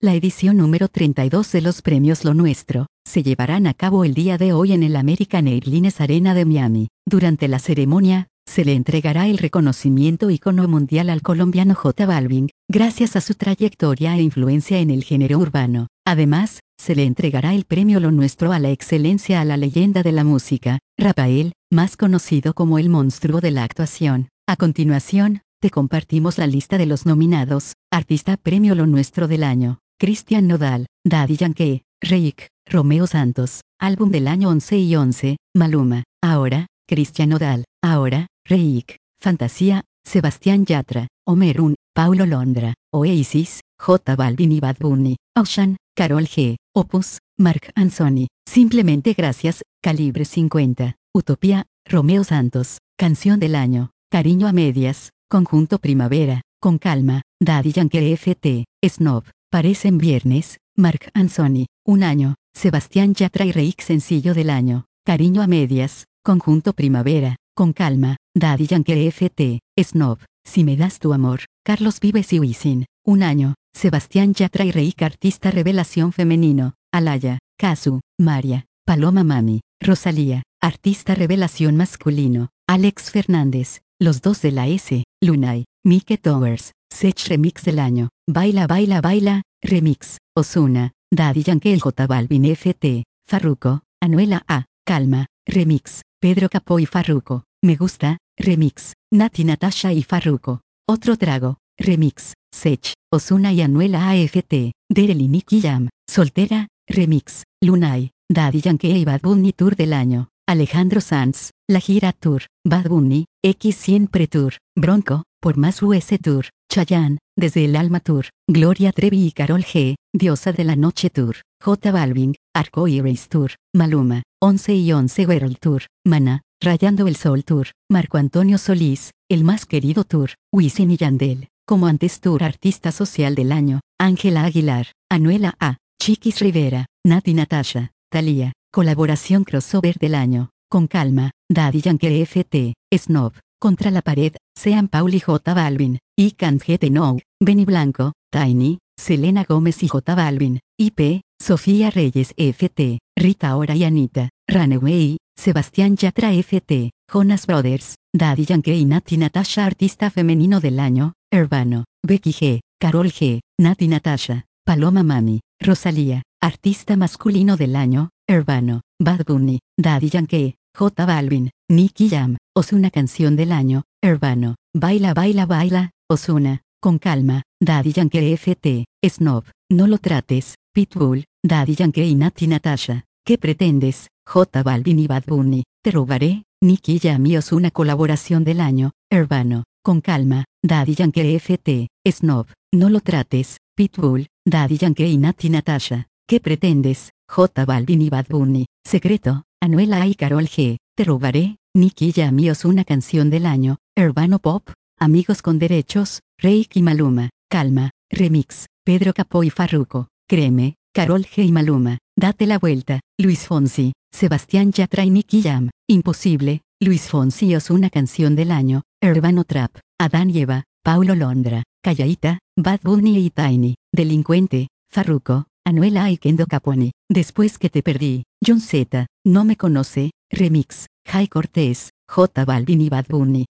La edición número 32 de los premios Lo Nuestro se llevarán a cabo el día de hoy en el American Airlines Arena de Miami. Durante la ceremonia, se le entregará el reconocimiento Ícono Mundial al colombiano J Balvin, gracias a su trayectoria e influencia en el género urbano. Además, se le entregará el premio Lo Nuestro a la excelencia a la leyenda de la música, Rafael, más conocido como el monstruo de la actuación. A continuación, te compartimos la lista de los nominados. Artista Premio Lo Nuestro del año: Cristian Nodal, Daddy Yankee, Reik, Romeo Santos. Álbum del año 11 y 11, Maluma, Ahora, Cristian Nodal, Ahora, Reik, Fantasía, Sebastián Yatra, Omerún, Paulo Londra, Oasis, J Balvin y Bad Bunny, Ocean, Karol G, Opus, Marc Anthony, Simplemente Gracias, Calibre 50, Utopía, Romeo Santos, Canción del año, Cariño a medias, Conjunto Primavera, Con calma, Daddy Yankee FT, Snob, Parecen viernes, Marc Anthony, Un año, Sebastián Yatra y Reik. Sencillo del año, Cariño a medias, Conjunto Primavera, Con calma, Daddy Yankee FT, Snob, Si me das tu amor, Carlos Vives y Wisin. Un año, Sebastián Yatra y Reik. Artista Revelación Femenino, Alaya, Kazu, María, Paloma Mami, Rosalía. Artista Revelación Masculino, Alex Fernández, Los Dos de la S, Lunay, Mike Towers. Sech Remix del año, Baila Baila Baila, Remix, Ozuna, Daddy Yankee. J Balvin FT, Farruko, Anuela A, Calma, Remix, Pedro Capó y Farruko, Me Gusta, Remix, Nati Natasha y Farruko, Otro Trago, Remix, Sech, Ozuna y Anuela AFT, Derel y Nicky Jam, Soltera, Remix, Lunay, Daddy Yankee y Bad Bunny. Tour del año, Alejandro Sanz, La Gira Tour, Bad Bunny, X Siempre Tour, Bronco, Por Más US Tour, Chayanne, Desde el Alma Tour, Gloria Trevi y Karol G, Diosa de la Noche Tour, J Balvin, Arcoiris Tour, Maluma, 11 y 11 World Tour, Maná, Rayando el Sol Tour, Marco Antonio Solís, El Más Querido Tour, Wisin y Yandel, Como Antes Tour. Artista Social del año, Ángela Aguilar, Anuela A, Chiquis Rivera, Nati Natasha, Thalía. Colaboración Crossover del año, Con calma, Daddy Yankee FT, Snob, Contra la pared, Sean Paul y J Balvin, I Can't Get Enough, Benny Blanco, Tiny, Selena Gómez y J Balvin, IP, Sofía Reyes FT, Rita Ora y Anita, Runaway, Sebastián Yatra FT, Jonas Brothers, Daddy Yankee y Nati Natasha. Artista Femenino del año, Urbano, Becky G, Karol G, Nati Natasha, Paloma Mami, Rosalía. Artista Masculino del año, Urbano, Bad Bunny, Daddy Yankee, J Balvin, Nicky Jam. Ozuna. Canción del año, Urbano, Baila Baila Baila, Ozuna, Con calma, Daddy Yankee FT, Snob, No lo trates, Pitbull, Daddy Yankee y Nati Natasha. ¿Qué pretendes? J Balvin y Bad Bunny, Te robaré, Nicky Jam y Ozuna. Colaboración del año, Urbano, Con calma, Daddy Yankee FT, Snob, No lo trates, Pitbull, Daddy Yankee y Nati Natasha. ¿Qué pretendes? J Balvin y Bad Bunny, Secreto, Anuela A y Karol G, Te robaré, Nicky Jam y Ozuna. Canción del año, Urbano Pop, Amigos con Derechos, Reik y Maluma, Calma, Remix, Pedro Capó y Farruko, Créeme, Karol G y Maluma, Date la Vuelta, Luis Fonsi, Sebastián Yatra y Nicky Jam, Imposible, Luis Fonsi y Ozuna. Canción del año, Urbano Trap, Adán y Eva, Paulo Londra, Callaíta, Bad Bunny y Tiny, Delincuente, Farruko, Anuela A y Kendo Capone, Después que te perdí, John Z, No me conoce, Remix, Jai Cortés, J Balvin y Bad Bunny,